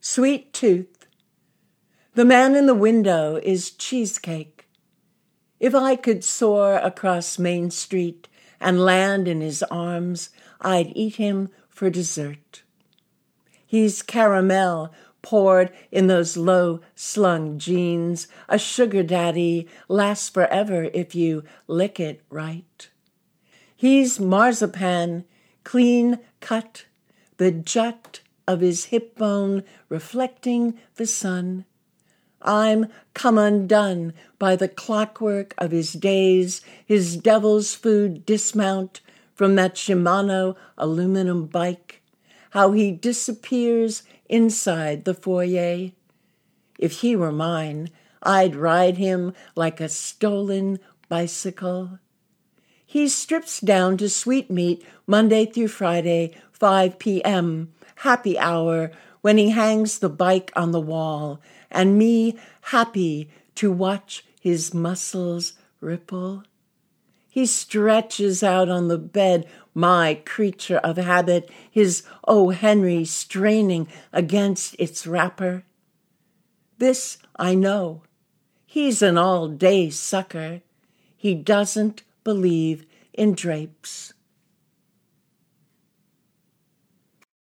Sweet tooth. The man in the window is cheesecake. If I could soar across Main Street and land in his arms, I'd eat him for dessert. He's caramel poured in those low-slung jeans. A sugar daddy lasts forever if you lick it right. He's marzipan, clean cut, the jut of his hip bone reflecting the sun. I'm come undone by the clockwork of his days, his devil's food dismount from that Shimano aluminum bike, how he disappears inside the foyer. If he were mine, I'd ride him like a stolen bicycle. He strips down to sweetmeat Monday through Friday, 5 p.m., happy hour, when he hangs the bike on the wall, and me happy to watch his muscles ripple. He stretches out on the bed, my creature of habit, his O. Henry straining against its wrapper. This I know. He's an all-day sucker. He doesn't believe in drapes.